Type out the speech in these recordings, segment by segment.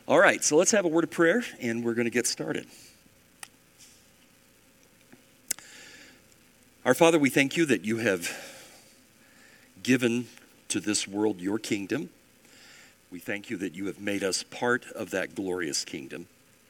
All right, so let's have a word of prayer, and we're going to get started. Our Father, we thank you that you have given to this world your kingdom. We thank you that you have made us part of that glorious kingdom,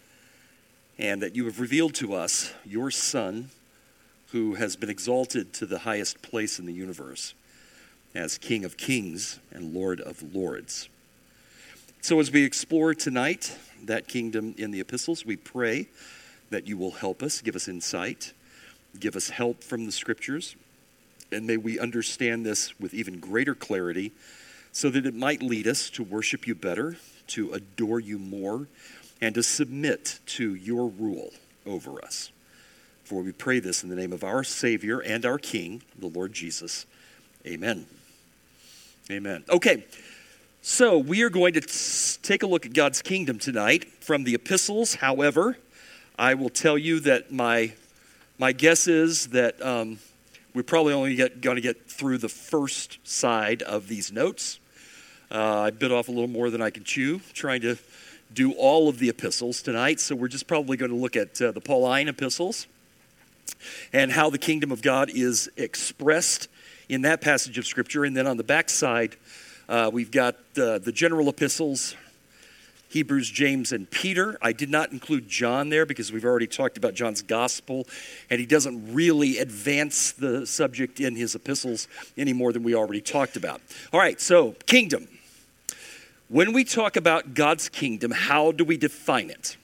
and that you have revealed to us your Son, who has been exalted to the highest place in the universe as King of Kings and Lord of Lords. So as we explore tonight that kingdom in the epistles, we pray that you will help us, give us insight, give us help from the scriptures, and may we understand this with even greater clarity so that it might lead us to worship you better, to adore you more, and to submit to your rule over us. For we pray this in the name of our Savior and our King, the Lord Jesus. Amen. Amen. Okay. So we are going to take a look at God's kingdom tonight from the epistles. However, I will tell you that my guess is that we're probably only going to get through the first side of these notes. I bit off a little more than I can chew, trying to do all of the epistles tonight. So we're just probably going to look at the Pauline epistles and how the kingdom of God is expressed in that passage of Scripture. And then on the back side, we've got the general epistles, Hebrews, James, and Peter. I did not include John there because we've already talked about John's gospel, and he doesn't really advance the subject in his epistles any more than we already talked about. All right, so kingdom. When we talk about God's kingdom, how do we define it?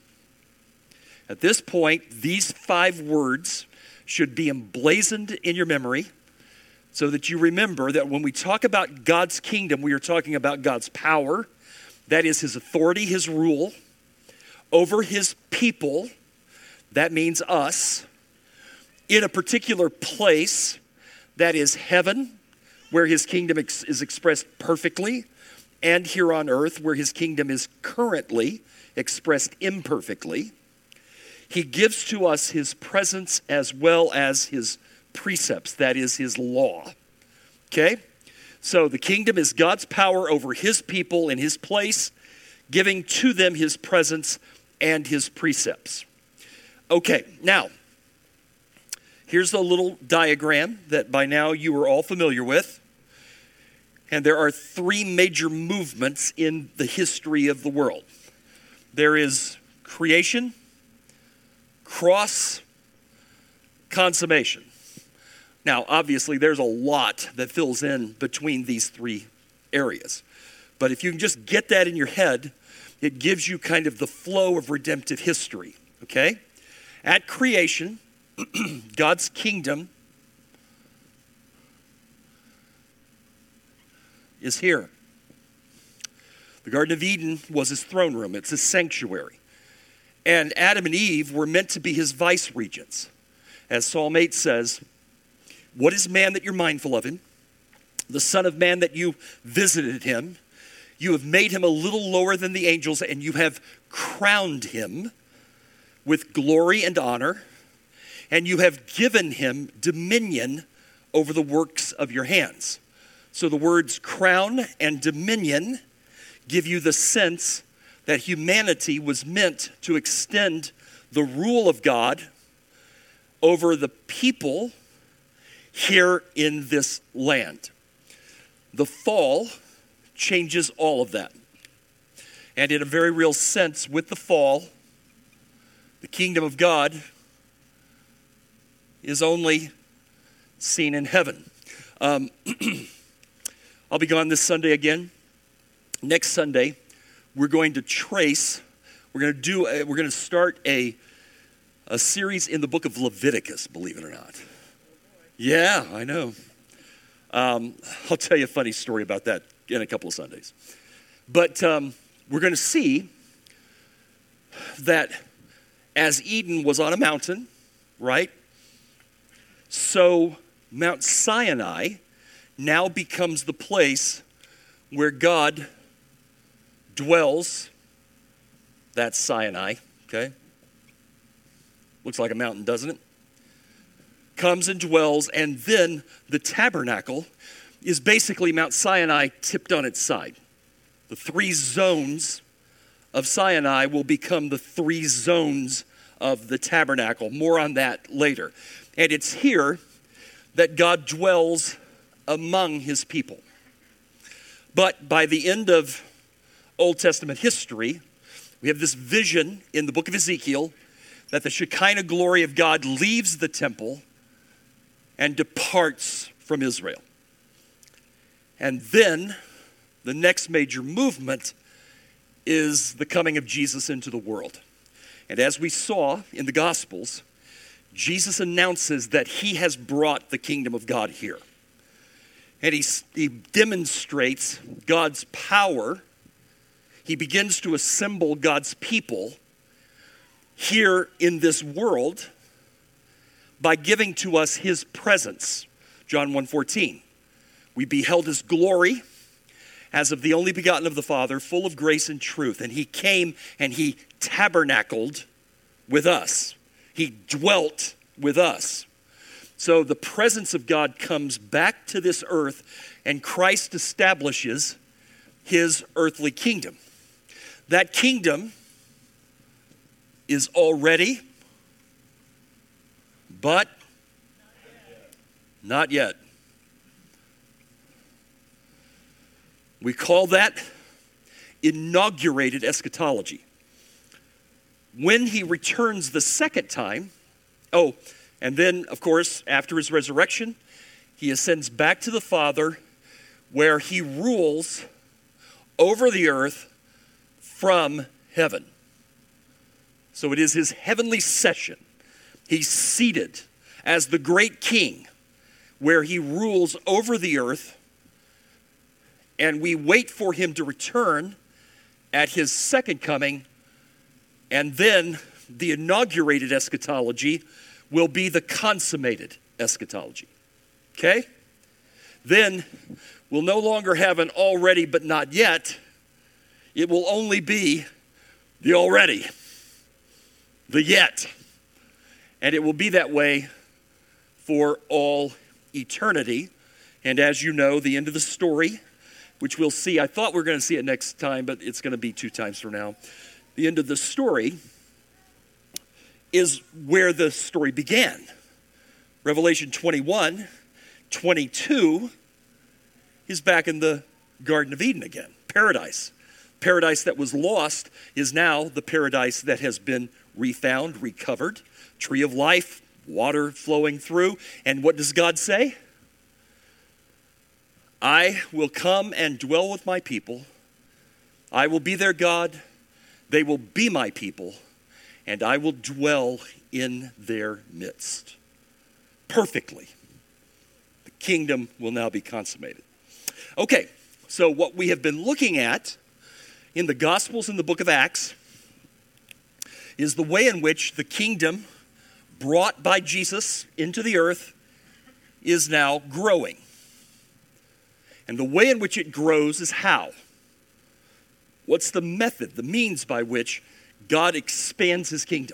At this point, these 5 words should be emblazoned in your memory, so that you remember that when we talk about God's kingdom, we are talking about God's power, that is his authority, his rule, over his people, that means us, in a particular place, that is heaven, where his kingdom is expressed perfectly, and here on earth, where his kingdom is currently expressed imperfectly. He gives to us his presence as well as his precepts, that is his law. Okay? So the kingdom is God's power over his people in his place, giving to them his presence and his precepts. Okay, now, here's a little diagram that by now you are all familiar with. And there are 3 major movements in the history of the world. There is creation, cross, consummation. Now, obviously, there's a lot that fills in between these 3 areas. But if you can just get that in your head, it gives you kind of the flow of redemptive history, okay? At creation, God's kingdom is here. The Garden of Eden was his throne room. It's his sanctuary. And Adam and Eve were meant to be his vice regents. As Psalm 8 says, "What is man that you're mindful of him? The Son of Man that you visited him? You have made him a little lower than the angels, and you have crowned him with glory and honor, and you have given him dominion over the works of your hands." So the words crown and dominion give you the sense that humanity was meant to extend the rule of God over the people here in this land. The fall changes all of that. And in a very real sense, with the fall, the kingdom of God is only seen in heaven. I'll be gone this Sunday again. Next Sunday, we're going to start a series in the book of Leviticus, believe it or not. Yeah, I know. I'll tell you a funny story about that in a couple of Sundays. But we're going to see that as Eden was on a mountain, right? So Mount Sinai now becomes the place where God dwells. That's Sinai, okay? Looks like a mountain, doesn't it? Comes and dwells, and then the tabernacle is basically Mount Sinai tipped on its side. The 3 zones of Sinai will become the 3 zones of the tabernacle. More on that later. And it's here that God dwells among his people. But by the end of Old Testament history, we have this vision in the book of Ezekiel that the Shekinah glory of God leaves the temple and departs from Israel. And then the next major movement is the coming of Jesus into the world. And as we saw in the Gospels, Jesus announces that he has brought the kingdom of God here. And he demonstrates God's power. He begins to assemble God's people here in this world by giving to us his presence. John 1:14. We beheld his glory as of the only begotten of the Father, full of grace and truth. And he came and he tabernacled with us. He dwelt with us. So the presence of God comes back to this earth, and Christ establishes his earthly kingdom. That kingdom is already, but not yet. We call that inaugurated eschatology. When he returns the second time, and then, of course, after his resurrection, he ascends back to the Father, where he rules over the earth from heaven. So it is his heavenly session. He's seated as the great king, where he rules over the earth, and we wait for him to return at his second coming, and then the inaugurated eschatology will be the consummated eschatology. Okay? Then we'll no longer have an already but not yet. It will only be the already, the yet. And it will be that way for all eternity. And as you know, the end of the story, which we'll see, I thought we were going to see it next time, but it's going to be 2 times from now. The end of the story is where the story began. Revelation 21:22 is back in the Garden of Eden again. Paradise. Paradise that was lost is now the paradise that has been refound, recovered. Tree of life, water flowing through. And what does God say? I will come and dwell with my people. I will be their God. They will be my people. And I will dwell in their midst. Perfectly. The kingdom will now be consummated. Okay, so what we have been looking at in the Gospels and the book of Acts is the way in which the kingdom brought by Jesus into the earth is now growing. And the way in which it grows is how? What's the method, the means by which God expands his kingdom?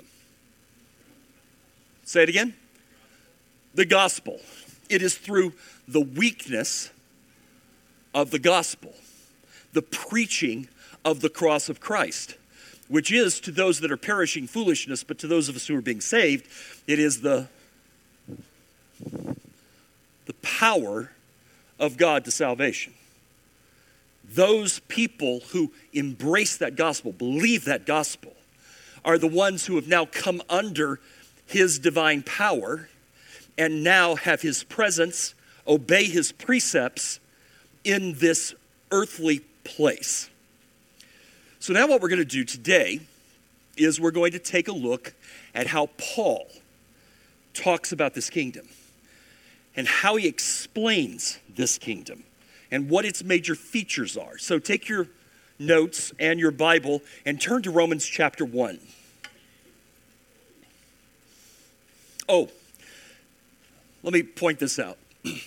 Say it again. The gospel. It is through the weakness of the gospel, the preaching of the cross of Christ, which is to those that are perishing foolishness, but to those of us who are being saved, it is the power of God to salvation. Those people who embrace that gospel, believe that gospel, are the ones who have now come under his divine power and now have his presence, obey his precepts in this earthly place. So now what we're going to do today is we're going to take a look at how Paul talks about this kingdom and how he explains this kingdom and what its major features are. So take your notes and your Bible and turn to Romans chapter 1. Oh, let me point this out.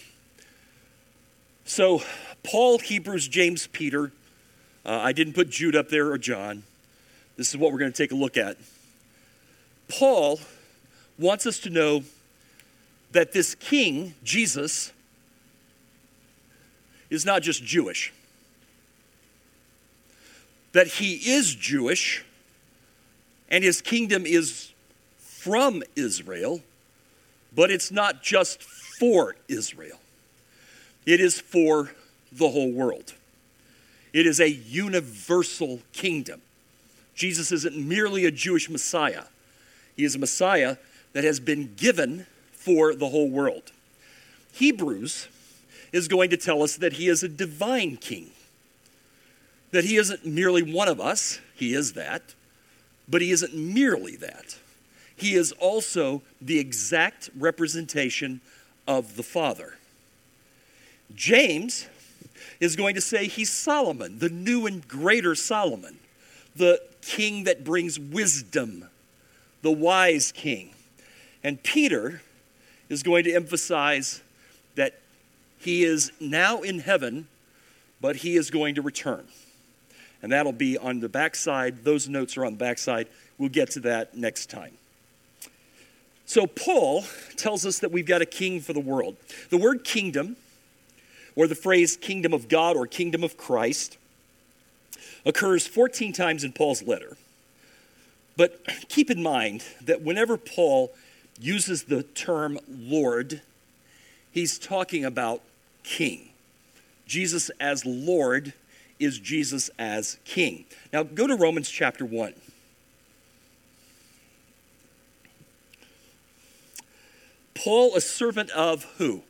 So Paul, Hebrews, James, Peter. I didn't put Jude up there or John. This is what we're going to take a look at. Paul wants us to know that this king, Jesus, is not just Jewish. that he is Jewish and his kingdom is from Israel, but it's not just for Israel. It is for the whole world. It is a universal kingdom. Jesus isn't merely a Jewish Messiah. He is a Messiah that has been given for the whole world. Hebrews is going to tell us that he is a divine king. That he isn't merely one of us, he is that, but he isn't merely that. He is also the exact representation of the Father. James is going to say he's Solomon, the new and greater Solomon, the king that brings wisdom, the wise king. And Peter is going to emphasize that he is now in heaven, but he is going to return. And that'll be on the backside. Those notes are on the backside. We'll get to that next time. So Paul tells us that we've got a king for the world. The word kingdom, or the phrase kingdom of God or kingdom of Christ, occurs 14 times in Paul's letter. But keep in mind that whenever Paul uses the term Lord, he's talking about king. Jesus as Lord is Jesus as king. Now go to Romans chapter 1. Paul, a servant of who?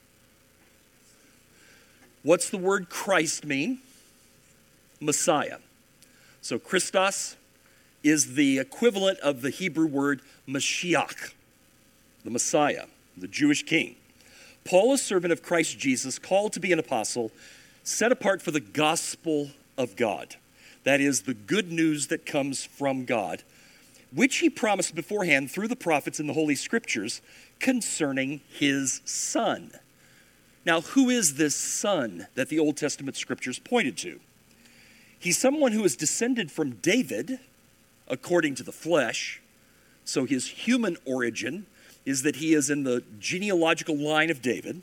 What's the word Christ mean? Messiah. So Christos is the equivalent of the Hebrew word Mashiach, the Messiah, the Jewish king. Paul, a servant of Christ Jesus, called to be an apostle, set apart for the gospel of God. That is the good news that comes from God, which he promised beforehand through the prophets in the Holy Scriptures concerning his son. Now, who is this son that the Old Testament Scriptures pointed to? He's someone who is descended from David, according to the flesh. So his human origin is that he is in the genealogical line of David,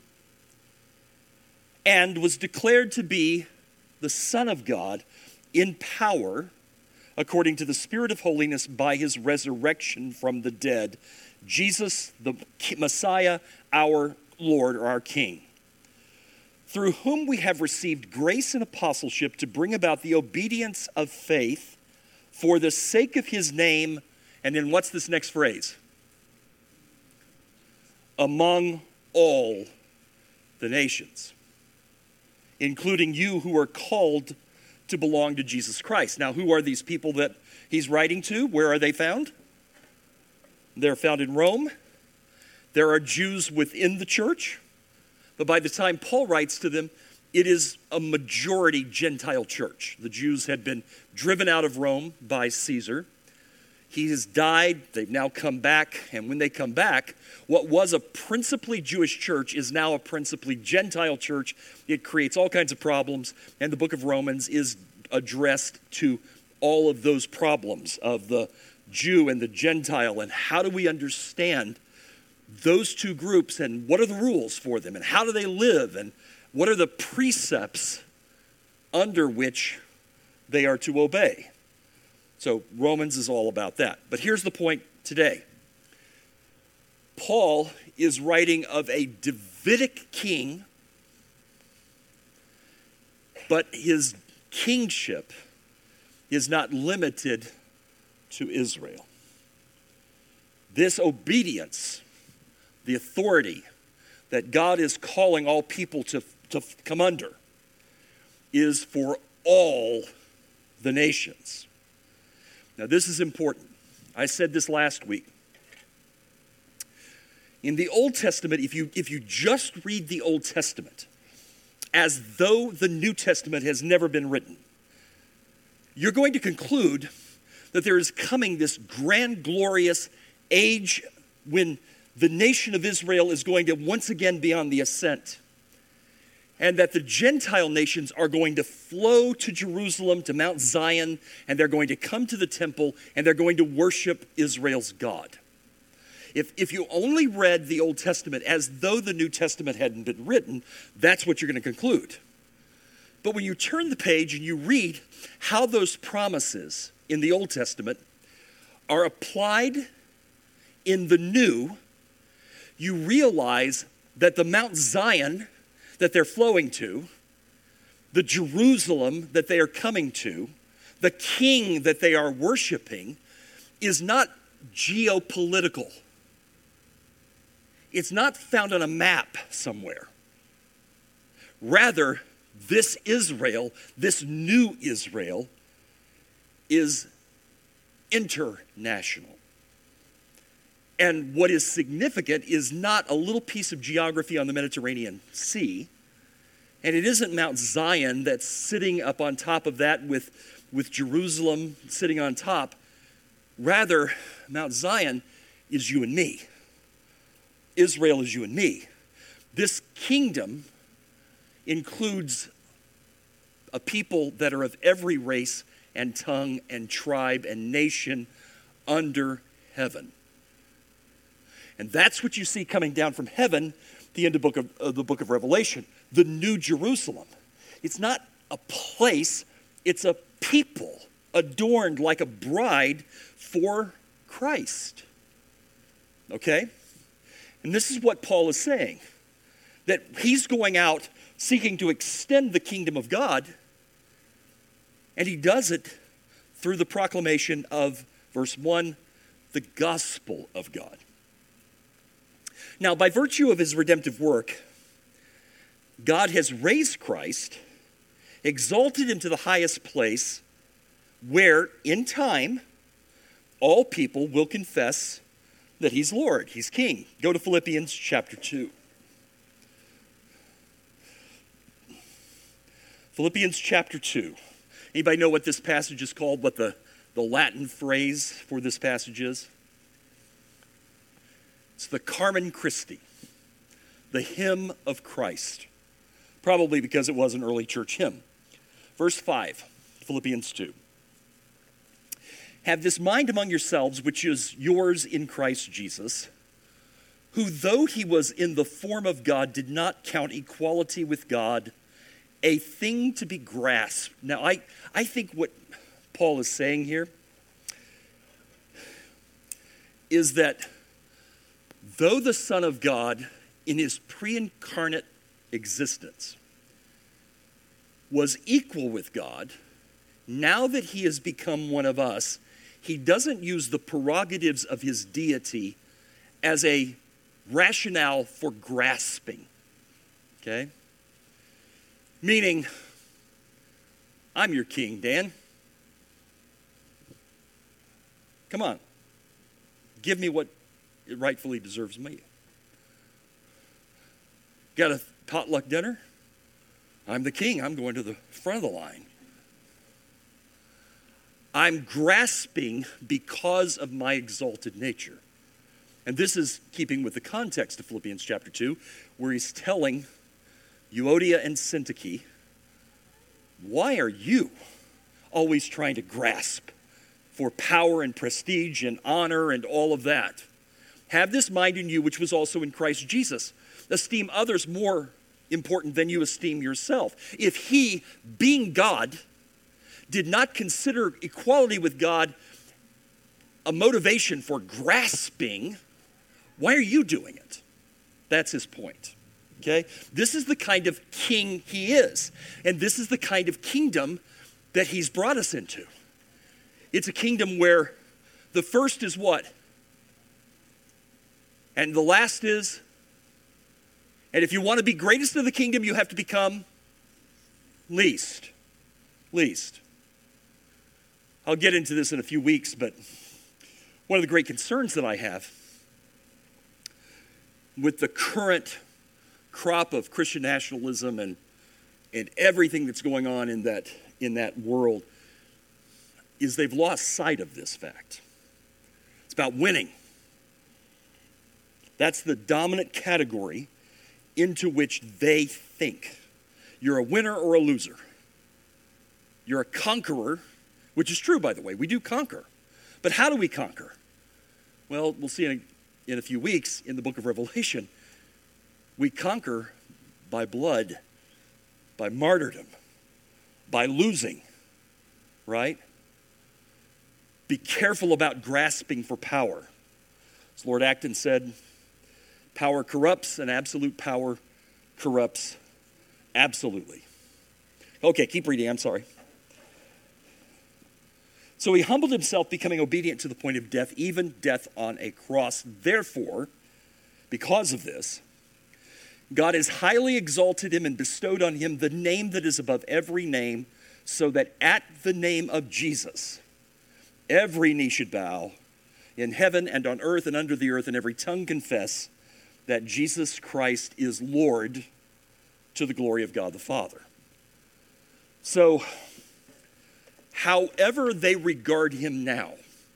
and was declared to be the Son of God in power, according to the Spirit of holiness, by his resurrection from the dead. Jesus, the Messiah, our Lord, or our King, through whom we have received grace and apostleship to bring about the obedience of faith for the sake of his name. And then what's this next phrase? Among all the nations, including you who are called to belong to Jesus Christ. Now, who are these people that he's writing to? Where are they found? They're found in Rome. There are Jews within the church, but by the time Paul writes to them, it is a majority Gentile church. The Jews had been driven out of Rome by Caesar. He has died. They've now come back. And when they come back, what was a principally Jewish church is now a principally Gentile church. It creates all kinds of problems. And the book of Romans is addressed to all of those problems of the Jew and the Gentile. And how do we understand those two groups, and what are the rules for them, and how do they live, and what are the precepts under which they are to obey? So Romans is all about that. But here's the point today. Paul is writing of a Davidic king, but his kingship is not limited to Israel. This obedience, the authority that God is calling all people to come under, is for all the nations. Now, this is important. I said this last week. In the Old Testament, if you just read the Old Testament as though the New Testament has never been written, you're going to conclude that there is coming this grand, glorious age when the nation of Israel is going to once again be on the ascent, and that the Gentile nations are going to flow to Jerusalem, to Mount Zion, and they're going to come to the temple, and they're going to worship Israel's God. If you only read the Old Testament as though the New Testament hadn't been written, that's what you're going to conclude. But when you turn the page and you read how those promises in the Old Testament are applied in the New, you realize that the Mount Zion that they're flowing to, the Jerusalem that they are coming to, the king that they are worshiping, is not geopolitical. It's not found on a map somewhere. Rather, this Israel, this new Israel, is international. And what is significant is not a little piece of geography on the Mediterranean Sea, and it isn't Mount Zion that's sitting up on top of that with Jerusalem sitting on top. Rather, Mount Zion is you and me. Israel is you and me. This kingdom includes a people that are of every race and tongue and tribe and nation under heaven. And that's what you see coming down from heaven, the end of the book of Revelation, the New Jerusalem. It's not a place, it's a people adorned like a bride for Christ. Okay? And this is what Paul is saying, that he's going out seeking to extend the kingdom of God, and he does it through the proclamation of, verse 1, the gospel of God. Now, by virtue of his redemptive work, God has raised Christ, exalted him to the highest place, where, in time, all people will confess that he's Lord, he's King. Go to Philippians chapter 2. Philippians chapter 2. Anybody know what this passage is called, what the Latin phrase for this passage is? It's the Carmen Christi, the hymn of Christ. Probably because it was an early church hymn. Verse 5, Philippians 2. Have this mind among yourselves, which is yours in Christ Jesus, who though he was in the form of God, did not count equality with God a thing to be grasped. Now, I think what Paul is saying here is that though the Son of God in his pre-incarnate existence was equal with God, now that he has become one of us, he doesn't use the prerogatives of his deity as a rationale for grasping. Okay? Meaning, I'm your king, Dan. Come on. Give me what it rightfully deserves me. Got a potluck dinner? I'm the king. I'm going to the front of the line. I'm grasping because of my exalted nature. And this is keeping with the context of Philippians chapter 2, where he's telling Euodia and Syntyche, why are you always trying to grasp for power and prestige and honor and all of that? Have this mind in you, which was also in Christ Jesus. Esteem others more important than you esteem yourself. If he, being God, did not consider equality with God a motivation for grasping, why are you doing it? That's his point. Okay? This is the kind of king he is. And this is the kind of kingdom that he's brought us into. It's a kingdom where the first is what? And the last is? And if you want to be greatest of the kingdom, you have to become least. Least. I'll get into this in a few weeks, but one of the great concerns that I have with the current crop of Christian nationalism and everything that's going on in that world is they've lost sight of this fact. It's about winning. That's the dominant category into which they think. You're a winner or a loser. You're a conqueror, which is true, by the way. We do conquer. But how do we conquer? Well, we'll see in a few weeks in the book of Revelation. We conquer by blood, by martyrdom, by losing, right? Be careful about grasping for power. As Lord Acton said, power corrupts and absolute power corrupts absolutely. Okay, keep reading, I'm sorry. So he humbled himself, becoming obedient to the point of death, even death on a cross. Therefore, because of this, God has highly exalted him and bestowed on him the name that is above every name, so that at the name of Jesus, every knee should bow in heaven and on earth and under the earth, and every tongue confess that Jesus Christ is Lord, to the glory of God the Father. So, however they regard him now,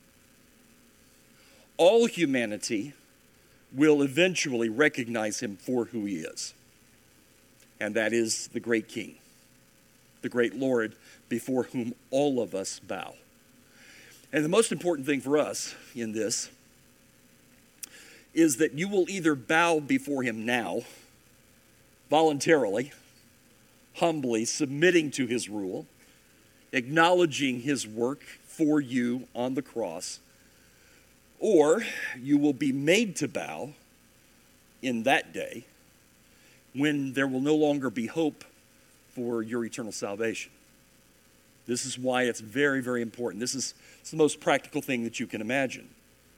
all humanity will eventually recognize him for who he is. And that is the great King, the great Lord, before whom all of us bow. And the most important thing for us in this is that you will either bow before him now, voluntarily, humbly, submitting to his rule, acknowledging his work for you on the cross, or you will be made to bow in that day when there will no longer be hope for your eternal salvation. This is why it's very, very important. It's the most practical thing that you can imagine.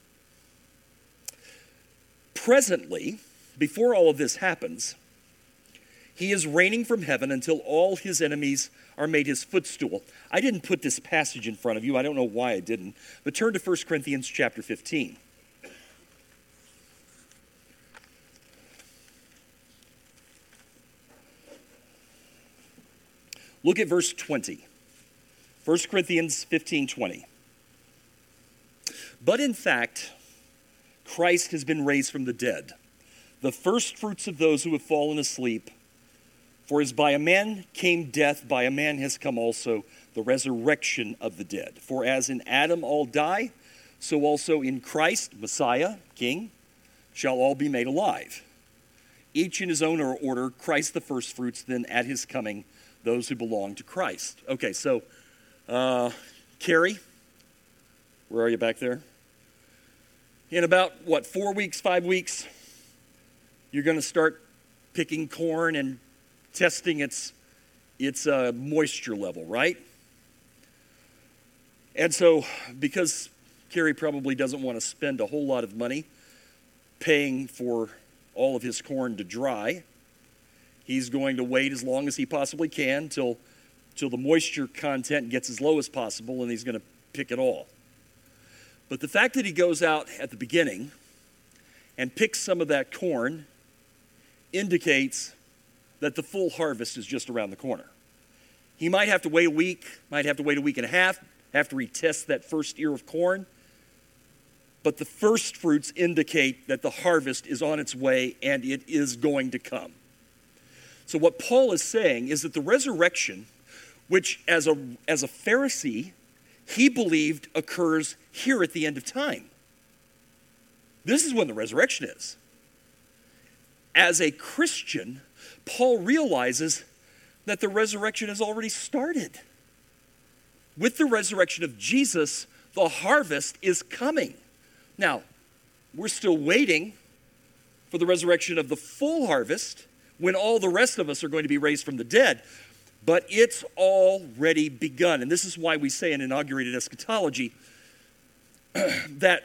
Presently, before all of this happens, he is reigning from heaven until all his enemies are made his footstool. I didn't put this passage in front of you. I don't know why I didn't. But turn to 1 Corinthians chapter 15. Look at verse 20. 1 Corinthians 15:20. But in fact, Christ has been raised from the dead, the first fruits of those who have fallen asleep. For as by a man came death, by a man has come also the resurrection of the dead. For as in Adam all die, so also in Christ, Messiah, King, shall all be made alive. Each in his own order, Christ the first fruits, then at his coming, those who belong to Christ. Okay, so, Carrie, where are you back there? In about, 4 weeks, 5 weeks, you're going to start picking corn and testing its moisture level, right? And so, because Carrie probably doesn't want to spend a whole lot of money paying for all of his corn to dry, he's going to wait as long as he possibly can till the moisture content gets as low as possible, and he's going to pick it all. But the fact that he goes out at the beginning and picks some of that corn indicates that the full harvest is just around the corner. He might have to wait a week, might have to wait a week and a half after he tests that first ear of corn. But the first fruits indicate that the harvest is on its way and it is going to come. So what Paul is saying is that the resurrection, which as a Pharisee, he believed occurs here at the end of time. This is when the resurrection is. As a Christian, Paul realizes that the resurrection has already started. With the resurrection of Jesus, the harvest is coming. Now, we're still waiting for the resurrection of the full harvest when all the rest of us are going to be raised from the dead. But it's already begun. And this is why we say in inaugurated eschatology that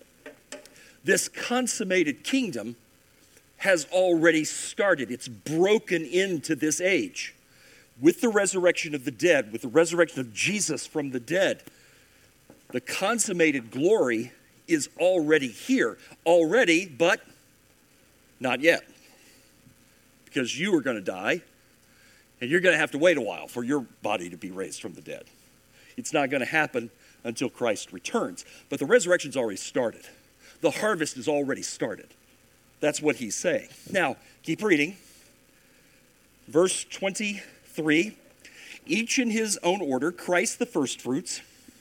this consummated kingdom has already started. It's broken into this age. With the resurrection of the dead, with the resurrection of Jesus from the dead, the consummated glory is already here. Already, but not yet. Because you are going to die, and you're going to have to wait a while for your body to be raised from the dead. It's not going to happen until Christ returns. But the resurrection's already started. The harvest has already started. That's what he's saying. Now, keep reading. Verse 23. Each in his own order, Christ the firstfruits,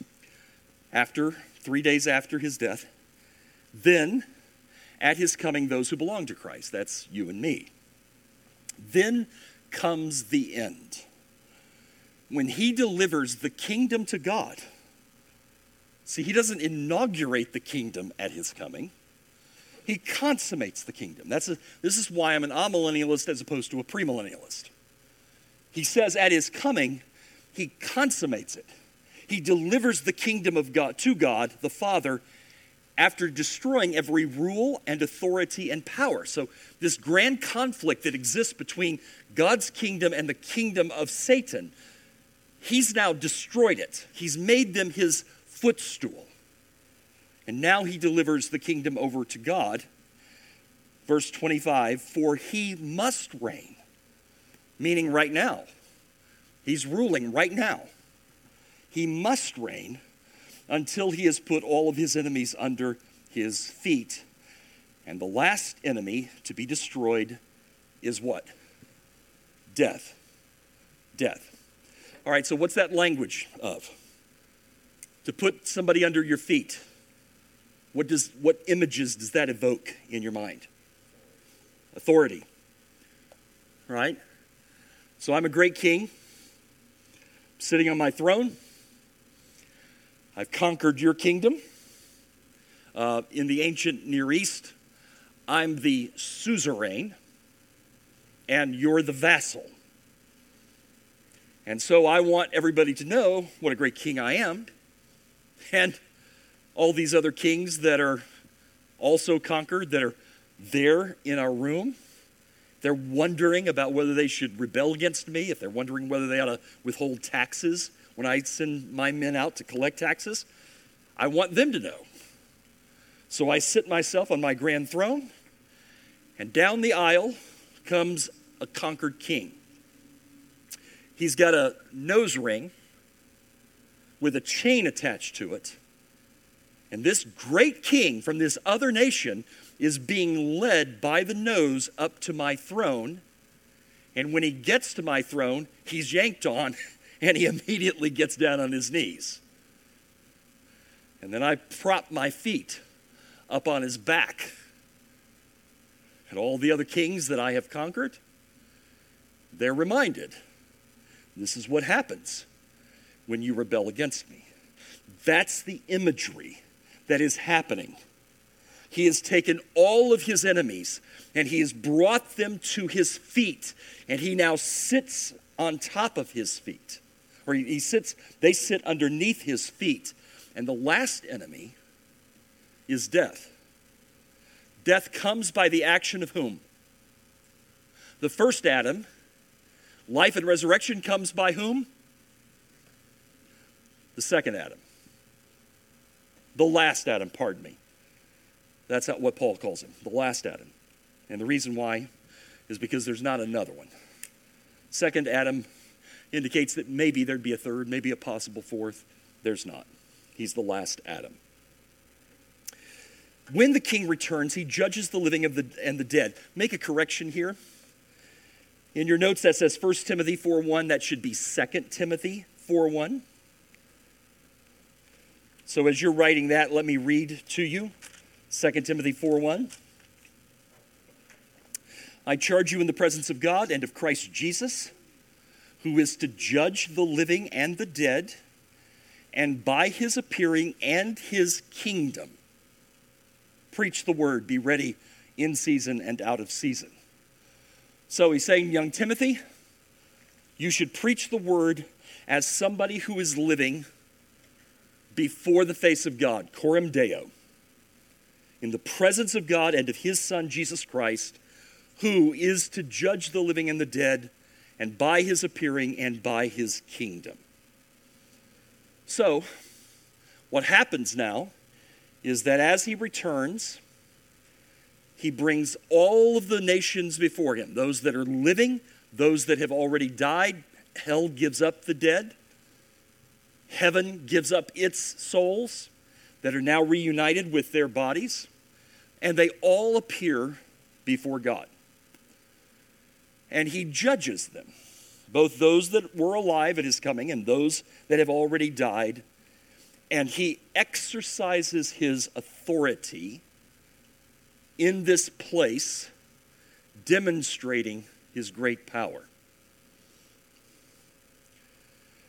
3 days after his death. Then, at his coming, those who belong to Christ. That's you and me. Then comes the end. when he delivers the kingdom to God, see, he doesn't inaugurate the kingdom at his coming. He consummates the kingdom. This is why I'm an amillennialist as opposed to a premillennialist. He says at his coming, he consummates it. He delivers the kingdom of God to God, the Father, after destroying every rule and authority and power. So this grand conflict that exists between God's kingdom and the kingdom of Satan, he's now destroyed it. He's made them his footstool. And now he delivers the kingdom over to God. Verse 25, for he must reign, meaning right now. He's ruling right now. He must reign until he has put all of his enemies under his feet. And the last enemy to be destroyed is what? Death. Death. All right, so what's that language of? To put somebody under your feet. What images does that evoke in your mind? Authority. Right? So I'm a great king, sitting on my throne. I've conquered your kingdom. In the ancient Near East, I'm the suzerain, and you're the vassal. And so I want everybody to know what a great king I am, and all these other kings that are also conquered, that are there in our room. They're wondering about whether they should rebel against me, if they're wondering whether they ought to withhold taxes when I send my men out to collect taxes. I want them to know. So I sit myself on my grand throne, and down the aisle comes a conquered king. He's got a nose ring with a chain attached to it. And this great king from this other nation is being led by the nose up to my throne. And when he gets to my throne, he's yanked on and he immediately gets down on his knees. And then I prop my feet up on his back. And all the other kings that I have conquered, they're reminded, this is what happens when you rebel against me. That's the imagery that is happening. He has taken all of his enemies and he has brought them to his feet, and he now sits on top of his feet. Or they sit underneath his feet. And the last enemy is death. Death comes by the action of whom? The first Adam. Life and resurrection comes by whom? The second Adam. The last Adam, pardon me. That's not what Paul calls him, the last Adam. And the reason why is because there's not another one. Second Adam indicates that maybe there'd be a third, maybe a possible fourth. There's not. He's the last Adam. When the king returns, he judges the living and the dead. Make a correction here. In your notes that says 1 Timothy 4:1. That should be 2 Timothy 4:1. So as you're writing that, let me read to you 2 Timothy 4:1. I charge you in the presence of God and of Christ Jesus, who is to judge the living and the dead, and by his appearing and his kingdom, preach the word, be ready in season and out of season. So he's saying, young Timothy, you should preach the word as somebody who is living before the face of God, coram Deo, in the presence of God and of his Son, Jesus Christ, who is to judge the living and the dead, and by his appearing and by his kingdom. So, what happens now is that as he returns, he brings all of the nations before him, those that are living, those that have already died. Hell gives up the dead. Heaven gives up its souls that are now reunited with their bodies, and they all appear before God. And he judges them, both those that were alive at his coming and those that have already died, and he exercises his authority in this place, demonstrating his great power.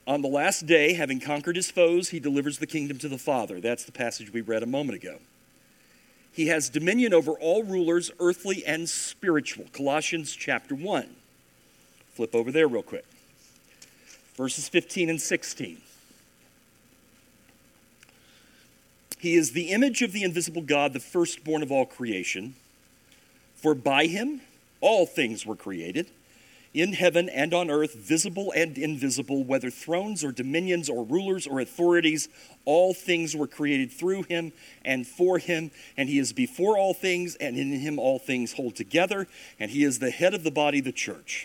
On the last day, having conquered his foes, he delivers the kingdom to the Father. That's the passage we read a moment ago. He has dominion over all rulers, earthly and spiritual. Colossians chapter 1. Flip over there real quick. Verses 15 and 16. He is the image of the invisible God, the firstborn of all creation. For by him all things were created, in heaven and on earth, visible and invisible, whether thrones or dominions or rulers or authorities, all things were created through him and for him, and he is before all things, and in him all things hold together, and he is the head of the body, the church.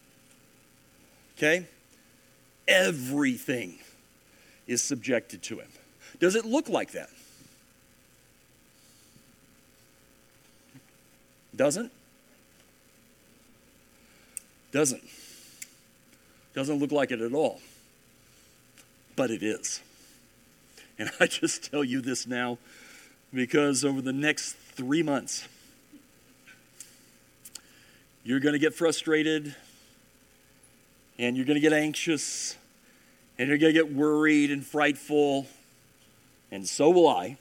Okay? Everything is subjected to him. Does it look like that? Doesn't? Doesn't look like it at all. But it is. And I just tell you this now because over the next 3 months, you're going to get frustrated and you're going to get anxious and you're going to get worried and frightful, and so will I.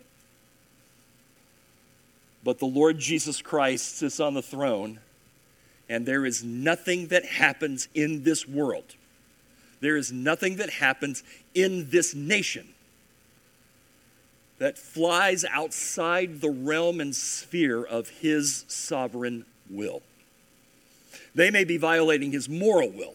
But the Lord Jesus Christ sits on the throne, and there is nothing that happens in this world. There is nothing that happens in this nation that flies outside the realm and sphere of his sovereign will. They may be violating his moral will,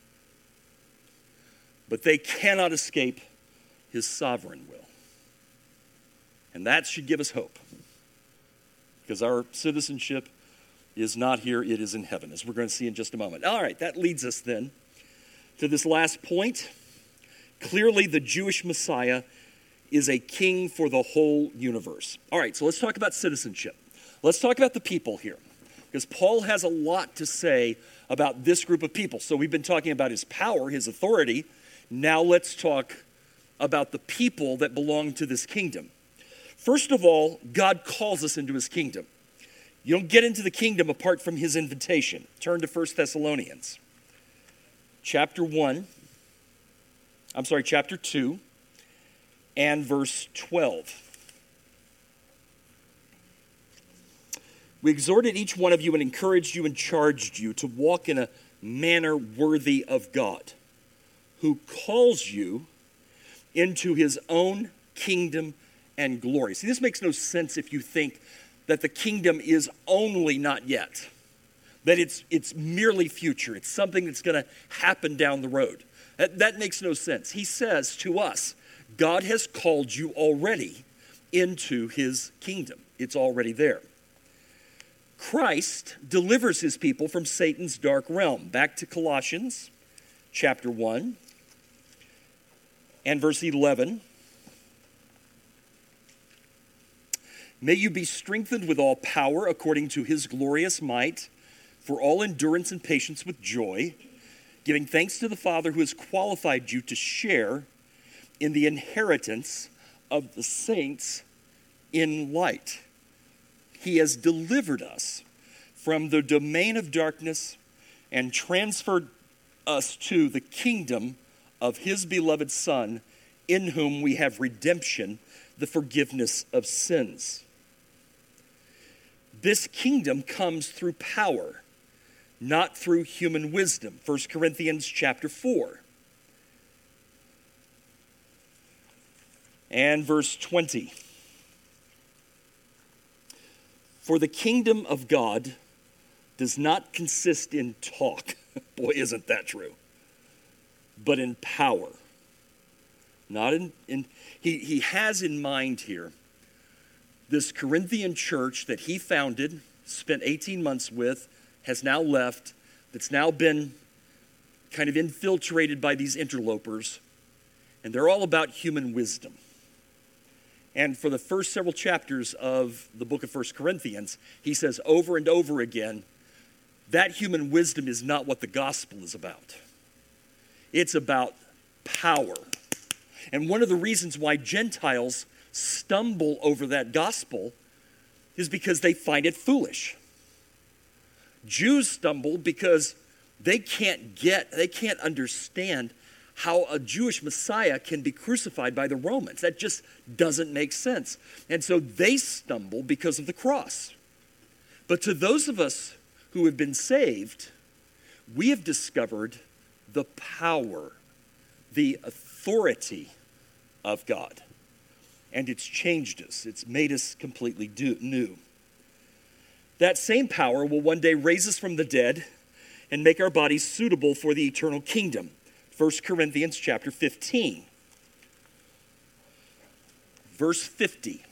but they cannot escape his sovereign will. And that should give us hope, because our citizenship is not here, it is in heaven, as we're going to see in just a moment. All right, that leads us then to this last point. Clearly, the Jewish Messiah is a king for the whole universe. All right, so let's talk about citizenship. Let's talk about the people here, because Paul has a lot to say about this group of people. So we've been talking about his power, his authority. Now let's talk about the people that belong to this kingdom. First of all, God calls us into his kingdom. You don't get into the kingdom apart from his invitation. Turn to 1 Thessalonians. Chapter 2, and verse 12. We exhorted each one of you and encouraged you and charged you to walk in a manner worthy of God, who calls you into his own kingdom and glory. See, this makes no sense if you think that the kingdom is only not yet, that it's merely future. It's something that's going to happen down the road. That makes no sense. He says to us, God has called you already into his kingdom. It's already there. Christ delivers his people from Satan's dark realm. Back to Colossians chapter 1 and verse 11. May you be strengthened with all power according to his glorious might, for all endurance and patience with joy, giving thanks to the Father who has qualified you to share in the inheritance of the saints in light. He has delivered us from the domain of darkness and transferred us to the kingdom of his beloved Son, in whom we have redemption, the forgiveness of sins. This kingdom comes through power, not through human wisdom. 1 Corinthians chapter 4 and verse 20. For the kingdom of God does not consist in talk. Boy, isn't that true. But in power. Not in he has in mind here this Corinthian church that he founded, spent 18 months with, has now left, that's now been kind of infiltrated by these interlopers, and they're all about human wisdom. And for the first several chapters of the book of 1 Corinthians, he says over and over again, that human wisdom is not what the gospel is about. It's about power. And one of the reasons why Gentiles stumble over that gospel is because they find it foolish. Jews stumble because they can't understand how a Jewish Messiah can be crucified by the Romans. That just doesn't make sense. And so they stumble because of the cross. But to those of us who have been saved, we have discovered the power, the authority of God. And it's changed us. It's made us completely new. That same power will one day raise us from the dead and make our bodies suitable for the eternal kingdom. 1 Corinthians chapter 15. Verse 50.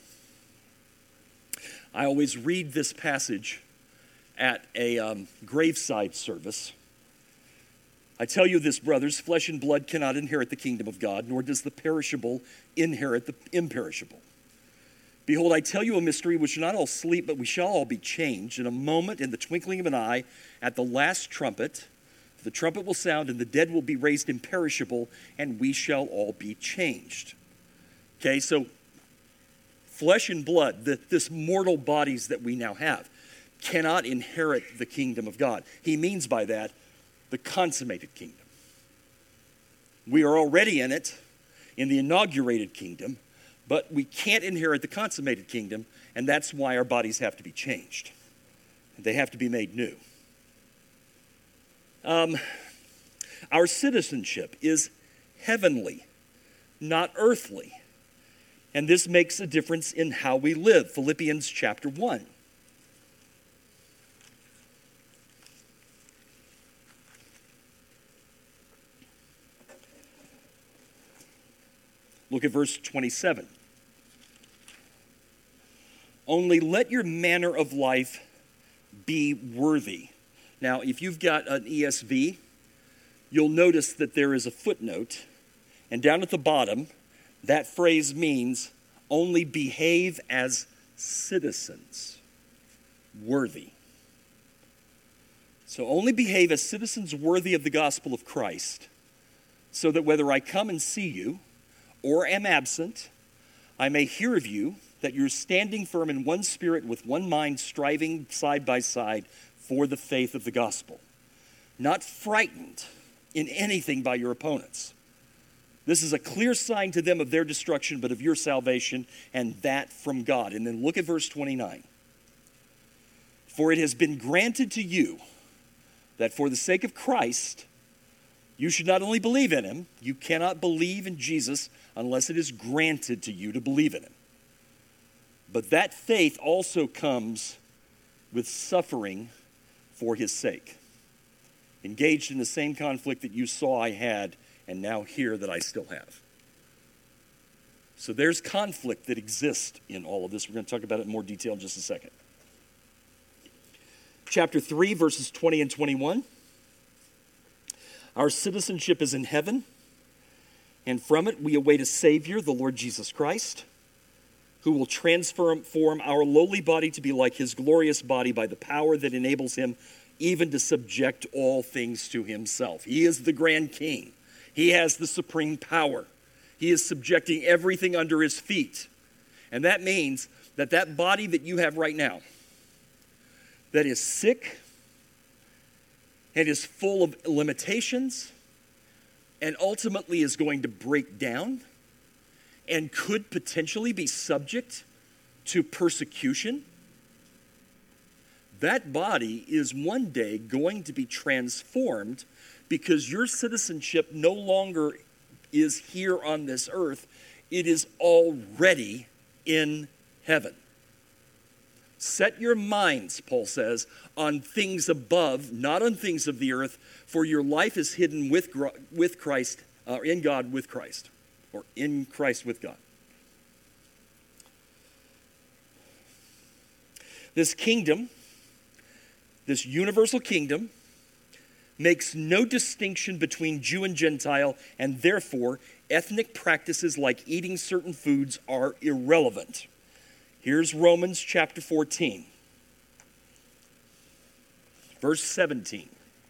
I always read this passage at a graveside service. I tell you this, brothers, flesh and blood cannot inherit the kingdom of God, nor does the perishable inherit the imperishable. Behold, I tell you a mystery. We shall not all sleep, but we shall all be changed in a moment, in the twinkling of an eye, at the last trumpet. The trumpet will sound, and the dead will be raised imperishable, and we shall all be changed. Okay, so flesh and blood, this mortal bodies that we now have, cannot inherit the kingdom of God. He means by that the consummated kingdom. We are already in it, in the inaugurated kingdom, but we can't inherit the consummated kingdom, and that's why our bodies have to be changed. They have to be made new. Our citizenship is heavenly, not earthly. And this makes a difference in how we live. Philippians chapter 1. Look at verse 27. Only let your manner of life be worthy. Now, if you've got an ESV, you'll notice that there is a footnote. And down at the bottom, that phrase means only behave as citizens, worthy. So only behave as citizens worthy of the gospel of Christ, so that whether I come and see you or am absent, I may hear of you that you're standing firm in one spirit with one mind, striving side by side for the faith of the gospel, not frightened in anything by your opponents. This is a clear sign to them of their destruction, but of your salvation, and that from God. And then look at verse 29. For it has been granted to you that for the sake of Christ, you should not only believe in him, you cannot believe in Jesus unless it is granted to you to believe in him. But that faith also comes with suffering for his sake. Engaged in the same conflict that you saw I had and now hear that I still have. So there's conflict that exists in all of this. We're going to talk about it in more detail in just a second. Chapter 3, verses 20 and 21. Our citizenship is in heaven, and from it we await a Savior, the Lord Jesus Christ, who will transform our lowly body to be like his glorious body by the power that enables him even to subject all things to himself. He is the grand king. He has the supreme power. He is subjecting everything under his feet. And that means that that body that you have right now, that is sick and is full of limitations and ultimately is going to break down and could potentially be subject to persecution, that body is one day going to be transformed because your citizenship no longer is here on this earth. It is already in heaven. Set your minds, Paul says, on things above, not on things of the earth, for your life is hidden with Christ, in God with Christ, or in Christ with God. This kingdom, this universal kingdom, makes no distinction between Jew and Gentile, and therefore ethnic practices like eating certain foods are irrelevant. Here's Romans chapter 14, verse 17.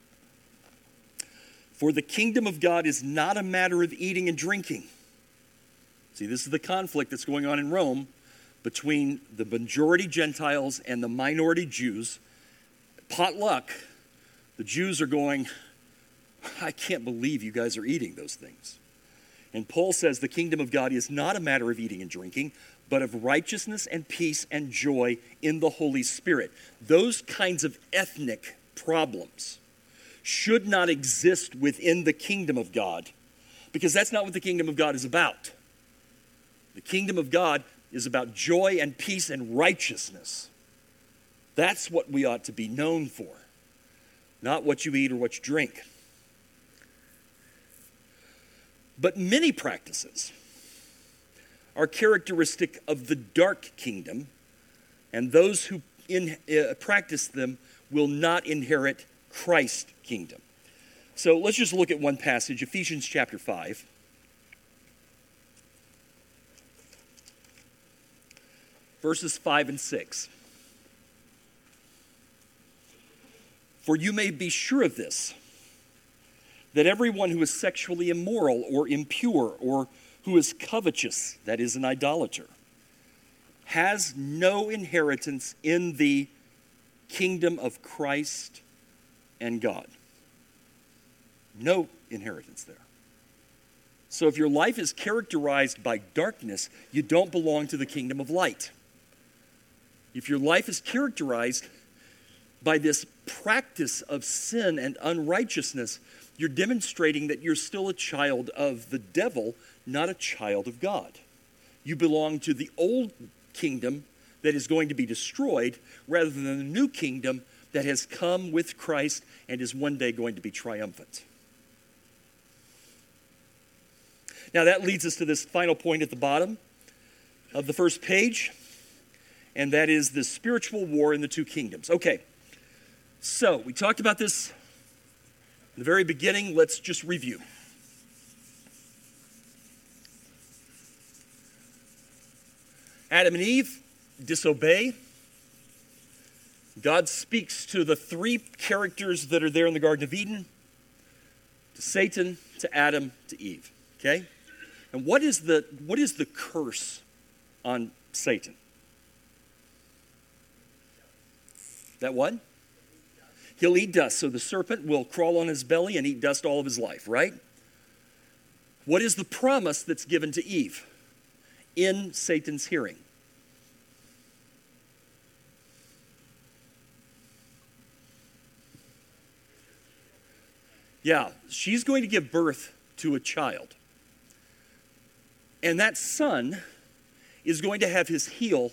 For the kingdom of God is not a matter of eating and drinking. See, this is the conflict that's going on in Rome between the majority Gentiles and the minority Jews. Potluck. The Jews are going, I can't believe you guys are eating those things. And Paul says the kingdom of God is not a matter of eating and drinking, but of righteousness and peace and joy in the Holy Spirit. Those kinds of ethnic problems should not exist within the kingdom of God, because that's not what the kingdom of God is about. The kingdom of God is about joy and peace and righteousness. That's what we ought to be known for, not what you eat or what you drink. But many practices are characteristic of the dark kingdom, and those who practice them will not inherit Christ's kingdom. So let's just look at one passage, Ephesians chapter 5. Verses 5 and 6. For you may be sure of this, that everyone who is sexually immoral or impure or who is covetous, that is an idolater, has no inheritance in the kingdom of Christ and God. No inheritance there. So if your life is characterized by darkness, you don't belong to the kingdom of light. If your life is characterized by this practice of sin and unrighteousness, you're demonstrating that you're still a child of the devil, not a child of God. You belong to the old kingdom that is going to be destroyed rather than the new kingdom that has come with Christ and is one day going to be triumphant. Now that leads us to this final point at the bottom of the first page, and that is the spiritual war in the two kingdoms. Okay, so we talked about this in the very beginning. Let's just review. Adam and Eve disobey. God speaks to the three characters that are there in the Garden of Eden, to Satan, to Adam, to Eve. Okay? And what is the curse on Satan? That what? He'll eat dust. So the serpent will crawl on his belly and eat dust all of his life, right? What is the promise that's given to Eve in Satan's hearing? Yeah, she's going to give birth to a child. And that son is going to have his heel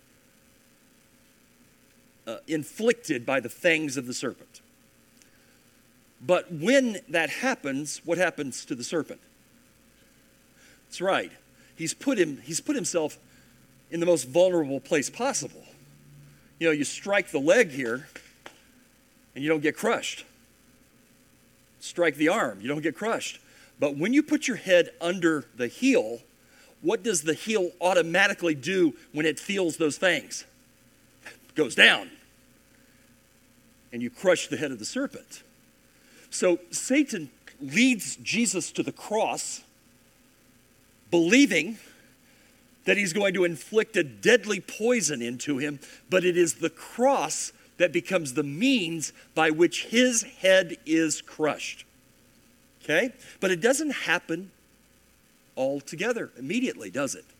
inflicted by the fangs of the serpent. But when that happens, what happens to the serpent? That's right. He's put himself in the most vulnerable place possible. You know, you strike the leg here and you don't get crushed. Strike the arm, you don't get crushed. But when you put your head under the heel, what does the heel automatically do when it feels those fangs? It goes down. And you crush the head of the serpent. So Satan leads Jesus to the cross, believing that he's going to inflict a deadly poison into him, but it is the cross that becomes the means by which his head is crushed. Okay? But it doesn't happen all together immediately, does it?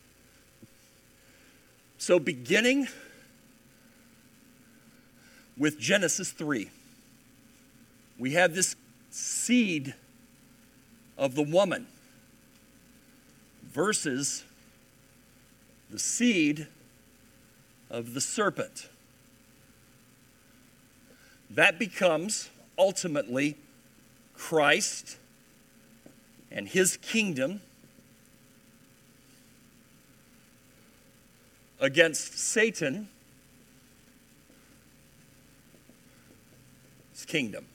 So beginning with Genesis 3, we have this seed of the woman versus the seed of the serpent. That becomes ultimately Christ and his kingdom against Satan's kingdom.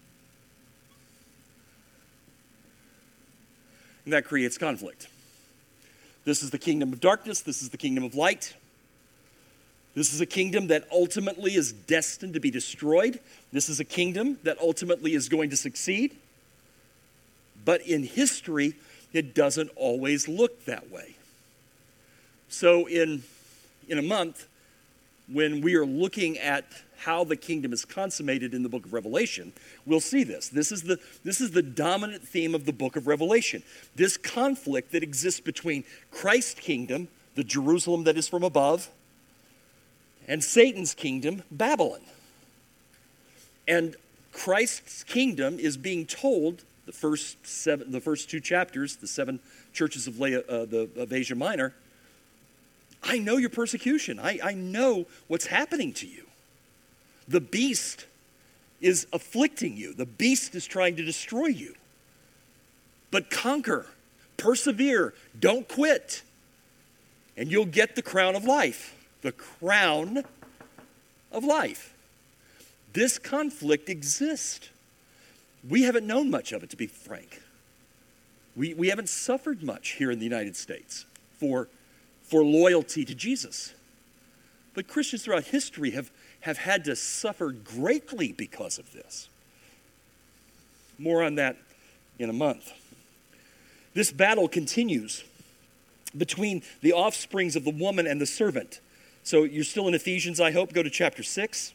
And that creates conflict. This is the kingdom of darkness. This is the kingdom of light. This is a kingdom that ultimately is destined to be destroyed. This is a kingdom that ultimately is going to succeed. But in history, it doesn't always look that way. So in a month, when we are looking at how the kingdom is consummated in the book of Revelation, we'll see this. This is the dominant theme of the book of Revelation. This conflict that exists between Christ's kingdom, the Jerusalem that is from above, and Satan's kingdom, Babylon. And Christ's kingdom is being told, the first two chapters, the seven churches of Asia Minor, I know your persecution. I know what's happening to you. The beast is afflicting you. The beast is trying to destroy you. But conquer, persevere, don't quit, and you'll get the crown of life. The crown of life. This conflict exists. We haven't known much of it, to be frank. We haven't suffered much here in the United States for loyalty to Jesus. But Christians throughout history have had to suffer greatly because of this. More on that in a month. This battle continues between the offsprings of the woman and the servant. So you're still in Ephesians, I hope. Go to chapter 6.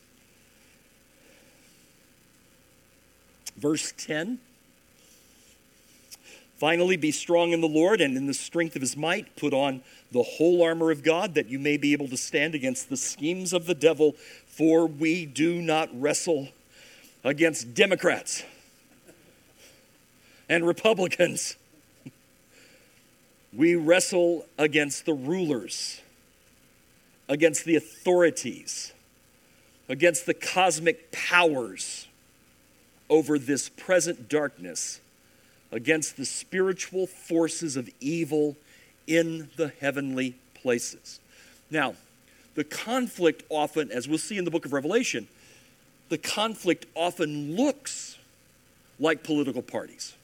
Verse 10. Finally, be strong in the Lord and in the strength of his might. Put on the whole armor of God that you may be able to stand against the schemes of the devil. For we do not wrestle against Democrats and Republicans. We wrestle against the rulers, against the authorities, against the cosmic powers over this present darkness, against the spiritual forces of evil in the heavenly places. Now, the conflict often, as we'll see in the book of Revelation, the conflict often looks like political parties.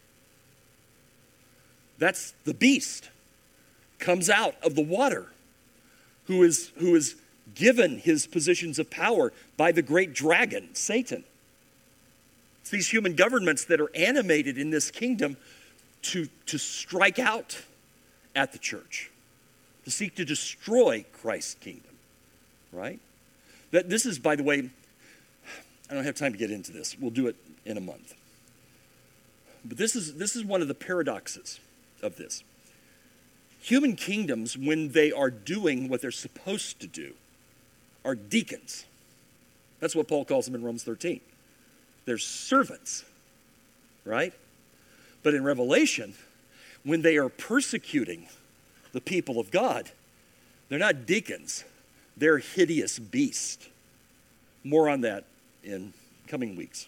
That's the beast, comes out of the water, who is given his positions of power by the great dragon, Satan. It's these human governments that are animated in this kingdom to strike out at the church, to seek to destroy Christ's kingdom, right? That this is, by the way, I don't have time to get into this. We'll do it in a month. But this is one of the paradoxes of this. Human kingdoms, when they are doing what they're supposed to do, are deacons. That's what Paul calls them in Romans 13. They're servants, right? But in Revelation, when they are persecuting the people of God, they're not deacons. They're hideous beasts. More on that in coming weeks.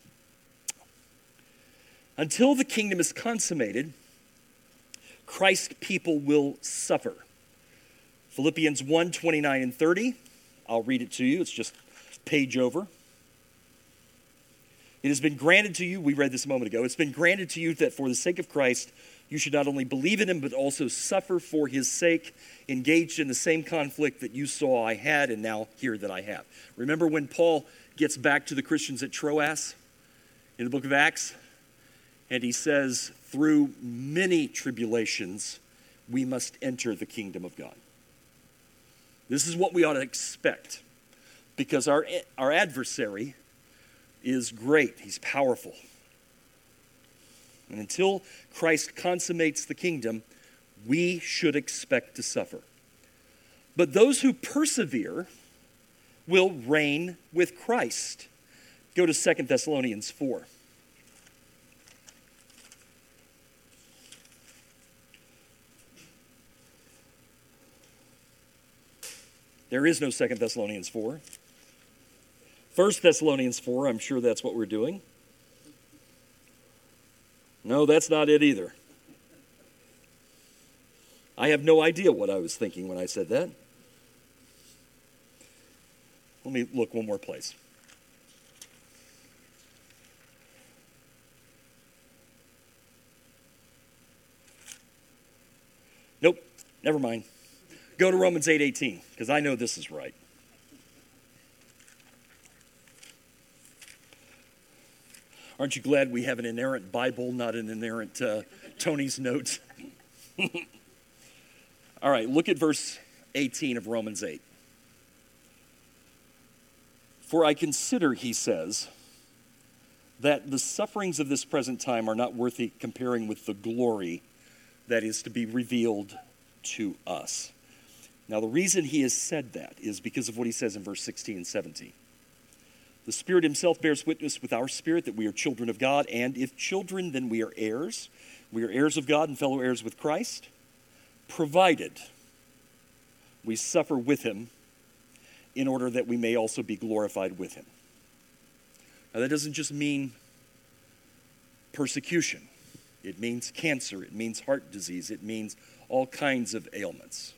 Until the kingdom is consummated, Christ's people will suffer. Philippians 1, 29 and 30. I'll read it to you. It's just page over. It has been granted to you, we read this a moment ago, it's been granted to you that for the sake of Christ, you should not only believe in him, but also suffer for his sake, engaged in the same conflict that you saw I had and now hear that I have. Remember when Paul gets back to the Christians at Troas in the book of Acts? And he says, through many tribulations, we must enter the kingdom of God. This is what we ought to expect, because our adversary is great. He's powerful. And until Christ consummates the kingdom, we should expect to suffer. But those who persevere will reign with Christ. Go to 2 Thessalonians 4. There is no 2 Thessalonians 4. 1 Thessalonians 4, I'm sure that's what we're doing. No, that's not it either. I have no idea what I was thinking when I said that. Let me look one more place. Nope, never mind. Go to Romans 8:18, because I know this is right. Aren't you glad we have an inerrant Bible, not an inerrant Tony's notes? All right, look at verse 18 of Romans 8. For I consider, he says, that the sufferings of this present time are not worthy comparing with the glory that is to be revealed to us. Now, the reason he has said that is because of what he says in verse 16 and 17. The Spirit himself bears witness with our spirit that we are children of God, and if children, then we are heirs. We are heirs of God and fellow heirs with Christ, provided we suffer with him in order that we may also be glorified with him. Now, that doesn't just mean persecution. It means cancer. It means heart disease. It means all kinds of ailments.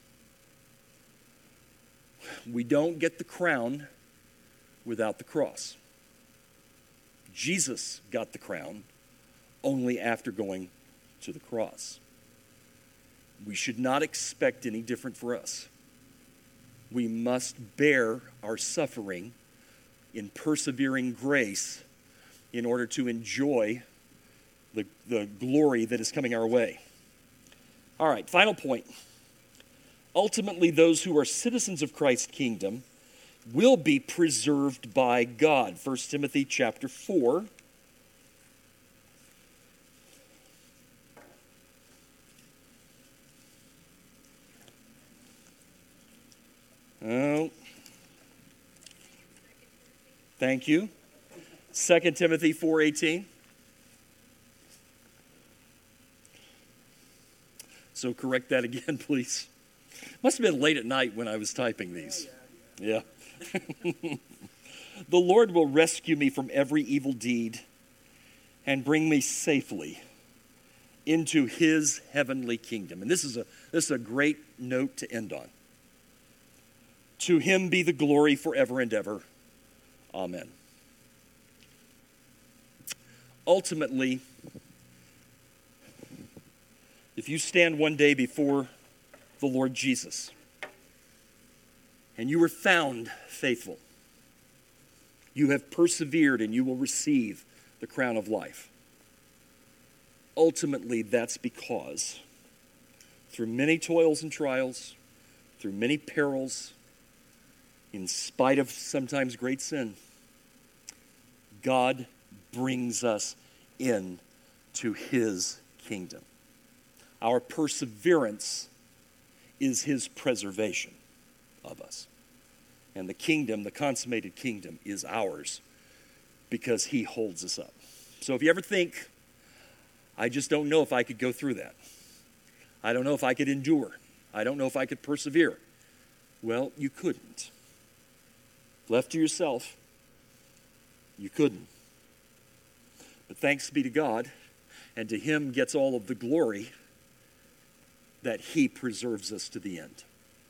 We don't get the crown without the cross. Jesus got the crown only after going to the cross. We should not expect any different for us. We must bear our suffering in persevering grace in order to enjoy the glory that is coming our way. All right, final point. Ultimately, those who are citizens of Christ's kingdom will be preserved by God. 1 Timothy chapter 4. Oh, thank you. 2 Timothy 4:18. So correct that again, please. Must have been late at night when I was typing these. Yeah. The Lord will rescue me from every evil deed and bring me safely into his heavenly kingdom. And this is a great note to end on. To him be the glory forever and ever. Amen. Ultimately, if you stand one day before the Lord Jesus and you were found faithful, you have persevered and you will receive the crown of life. Ultimately, that's because through many toils and trials, through many perils, in spite of sometimes great sin, God brings us in to his kingdom. Our perseverance is his preservation of us. And the kingdom, the consummated kingdom, is ours because he holds us up. So if you ever think, I just don't know if I could go through that. I don't know if I could endure. I don't know if I could persevere. Well, you couldn't. Left to yourself, you couldn't. But thanks be to God, and to him gets all of the glory that he preserves us to the end.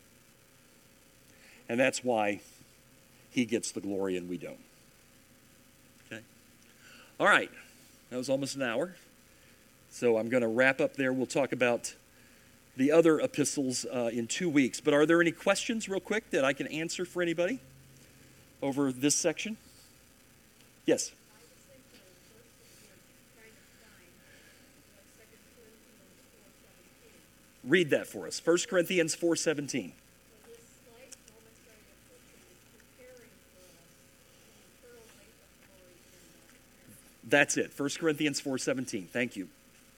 And that's why he gets the glory and we don't. Okay? All right. That was almost an hour. So I'm going to wrap up there. We'll talk about the other epistles in 2 weeks. But are there any questions real quick that I can answer for anybody over this section? Yes. Read that for us. 1 Corinthians 4:17. That's it. 1 Corinthians 4:17. Thank you.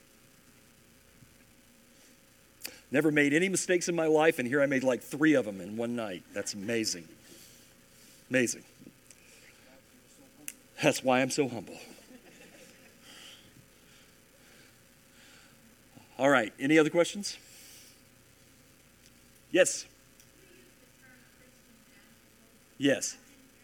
Never made any mistakes in my life, and here I made like 3 of them in one night. That's amazing. Amazing. That's why I'm so humble. All right. Any other questions? Yes. Yes.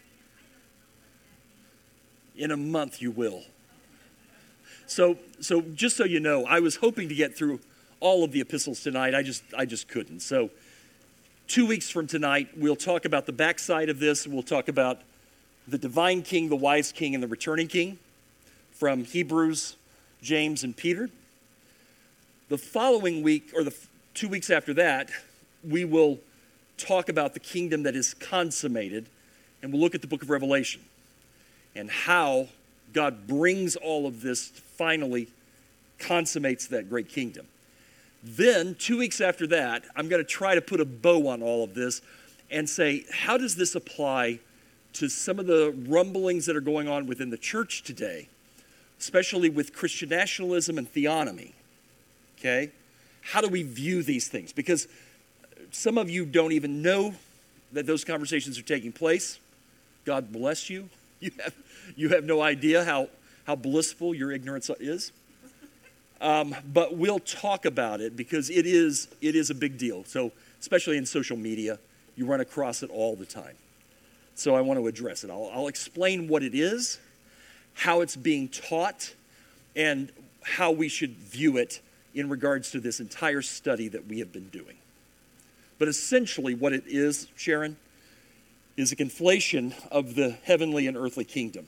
In a month you will. So just so you know, I was hoping to get through all of the epistles tonight. I just couldn't. So 2 weeks from tonight, we'll talk about the backside of this. We'll talk about the divine king, the wise king, and the returning king from Hebrews, James, and Peter. The following week, or the 2 weeks after that, we will talk about the kingdom that is consummated, and we'll look at the book of Revelation and how God brings all of this, finally consummates that great kingdom. Then, 2 weeks after that, I'm going to try to put a bow on all of this and say, how does this apply to some of the rumblings that are going on within the church today, especially with Christian nationalism and theonomy. Okay? How do we view these things? Because some of you don't even know that those conversations are taking place. God bless you. You have no idea how blissful your ignorance is. But we'll talk about it because it is a big deal. So especially in social media, you run across it all the time. So I want to address it. I'll explain what it is, how it's being taught, and how we should view it in regards to this entire study that we have been doing. But essentially what it is, Sharon, is a conflation of the heavenly and earthly kingdom.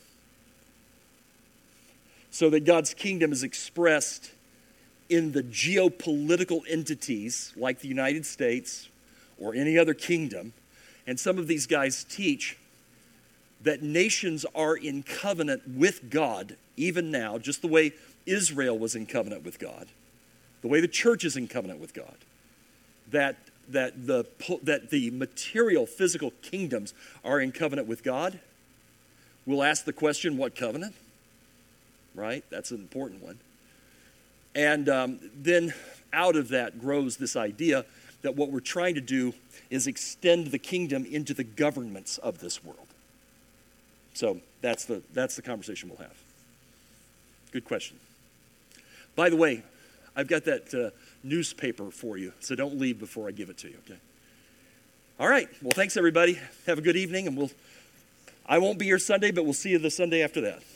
So that God's kingdom is expressed in the geopolitical entities like the United States or any other kingdom. And some of these guys teach that nations are in covenant with God even now, just the way Israel was in covenant with God, the way the church is in covenant with God, that the material, physical kingdoms are in covenant with God. We'll ask the question, what covenant? Right? That's an important one. And then out of that grows this idea that what we're trying to do is extend the kingdom into the governments of this world. So that's the conversation we'll have. Good question. By the way, I've got that newspaper for you, so don't leave before I give it to you, okay? All right. Well, thanks, everybody. Have a good evening, and I won't be here Sunday, but we'll see you the Sunday after that.